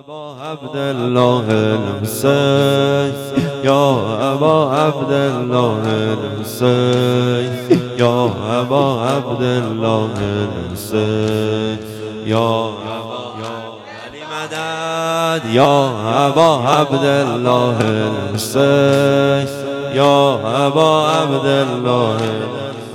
ابا عبدالله الحسین یا ابا عبدالله الحسین یا ابا عبدالله الحسین یا علی مدد یا ابا عبدالله الحسین یا ابا عبدالله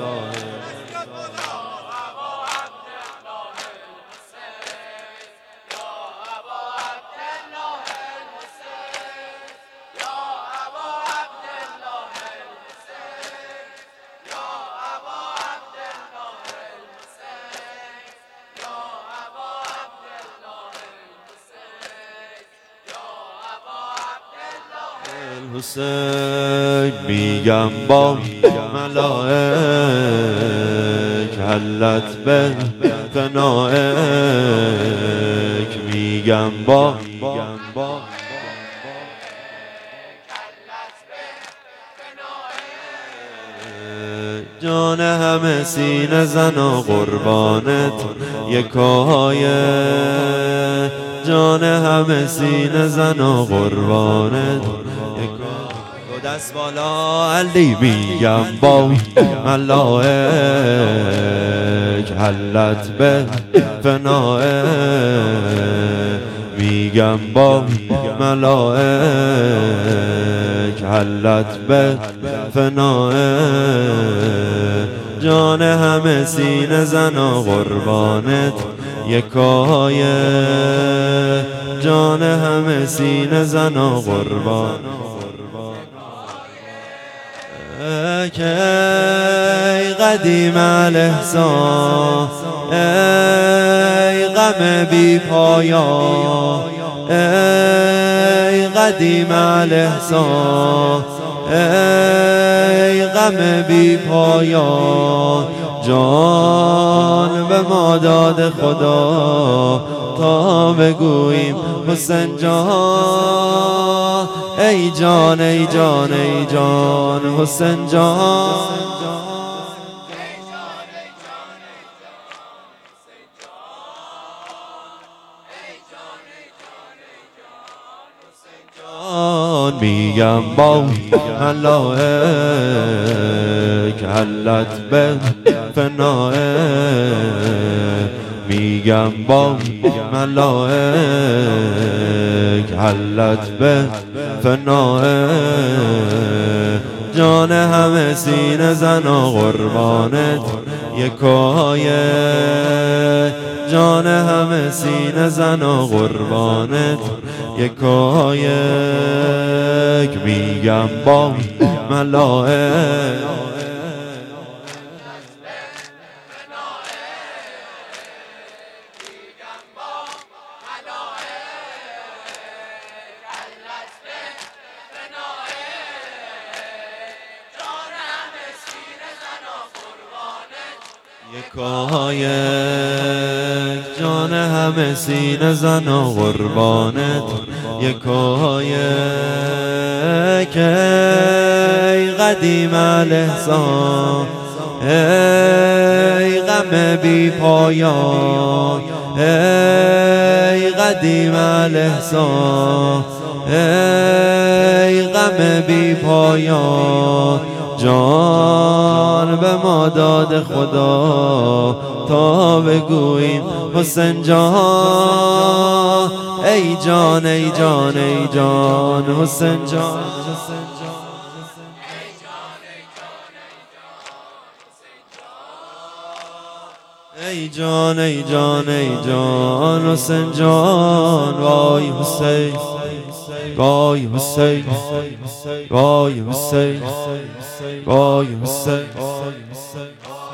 حسین میگم با ملائک حلت به فنائک میگم با جان همه سینه زن و قربانت یکایه جان همه سینه زن و قربانت دست بالا علی میگم با ملائک حلت به فنائک میگم با ملائک حلت به فنائک جان همه سینه زن و قربانت یکایه جان همه سینه زن و قربان ای قدیم الاحسان ای غم بی پایان ای قدیم الاحسان ای غم بی پایان جان به ما داد خدا تا بگوییم حسین جان ای جان ای جان ای جان حسین جان میگم با ملائک حلت به فنائک میگم با ملائک حلت به فنائک جان همه سینه زن و قربانت یکایه جان همه سینه زن و قربانت یکایک میگم با ملائک یکایک جان همه سینه زن و قربانت یکایک ای قدیم الاحسان ای غم بی پایان ای قدیم الاحسان ای غم بی پایان جان به ما داد خدا تا بگوییم حسین جان ای جان ای جان ای جان حسین جان ای جان ای جان ای جان حسین جان وای حسین وای حسین وای حسین وای حسین